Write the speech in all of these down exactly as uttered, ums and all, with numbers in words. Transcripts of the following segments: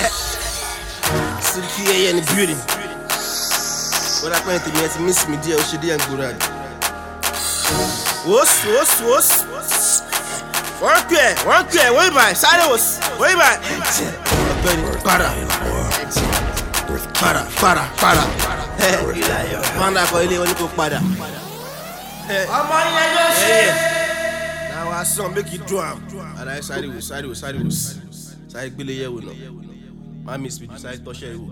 Silky here in the building. What I to me to miss me dear Oshidi and Gurad. Wos, wos, wos. One clear, one clear, way by, Sados, way by. Para, para, para, para. Panda for Ele when you go para. Now I saw make you drum. And I side with, side with, side with. Side Billy here with no. My miss me, side touch here.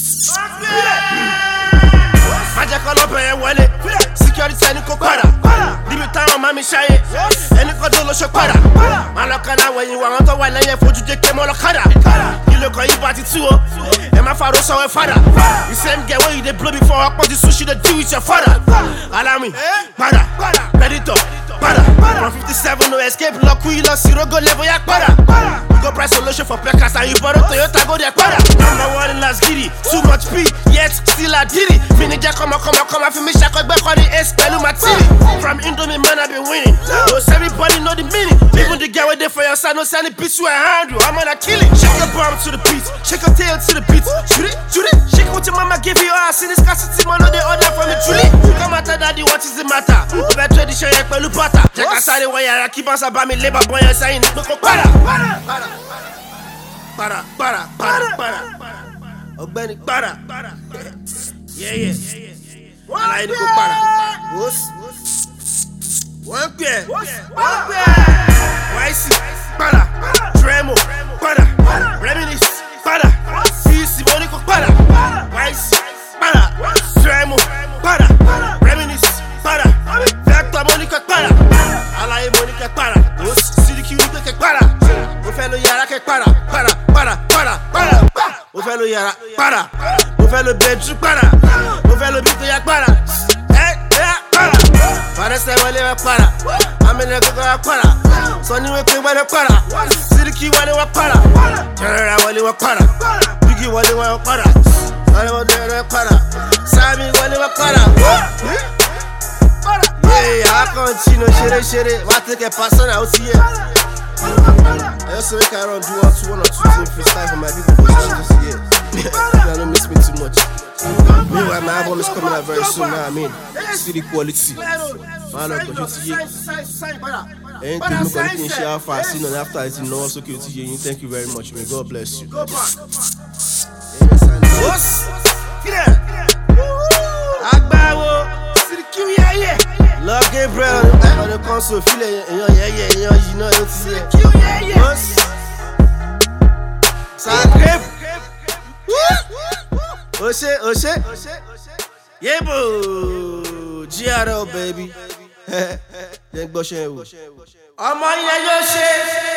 Magic all up and wallet. Security and go para. Leave it down, mommy shy. And you got to look para. Malakana when you want to one and for you take them all a cara. You look at you party too. And my father saw a father. You same get where you they blow before I put the sushi to do with your father. Allow me. Para. Pedito. Para. From fifty-seven no escape. Lock we lost zero go level yak para. You go price solution for Pekkas and you borrow Toyota go there para. Number one in Las Giddy. Too much P. Yet still I did it. Manager come on, come on, come on for me. Shaq back on the S. Pelu Matili. From Indomie man I been winning. Most everybody know the meaning. Even the guy with there for your side, no sign it bitch you a handle. I'm gonna kill it. Shake your bomb to the beat. Shake your tail to the beat. Shoot it, shoot it. Shake what your mama give you. I see this scarcity man on the order from the truly. Come at daddy, what is the matter? Over tradition, yak pelu pata. Check aside the way I keep on about me labor boy and saying it. Para, para, para, para, para, para, para. Ogbeni para, para. Yeah, yeah. I like to go para. Wos. One pair. One pair. Wise. Para. Tremo. Para. Reminisce. Para. Fisi Monica. Para. Wise. Para. Tremo. Para. Reminisce. Para. Vector Monica. Para. Alaye Monica. Para. Wos. Silky Monica. Para. O fellow Yara. Para. Para. Para. Para. Para. O fellow Yara. Para. O fellow bedroom. Para. O fellow Bito Yak. Para. Para say wale wa para, amene go go para. Sonny we pe wale para, Silky wale wa para. Terra wale wa para, Biggie wale wa para. Wale wa de para, Sami wale wa para. Hey, I continue shere shere, what take a person out here. I also make around do one two one or two things freestyle for my people position this year. I don't miss me too much. Meanwhile, my album is coming out very soon now, I mean. See the quality. Man, I'm going to hear. Anything I'm going to share fast, you know, after it's in also good to hear you. Thank you very much, man. God bless you. What's? Get out. Agbawo. See the Q, yeah, yeah. Love Gabriel on the console. Feel it, yeah, yeah, yeah. You know, it's here. Q, yeah, yeah. What's? Zagreb. Oshe, Oshe, yeah, boo, G R L baby. Then go share. I'm on your shit.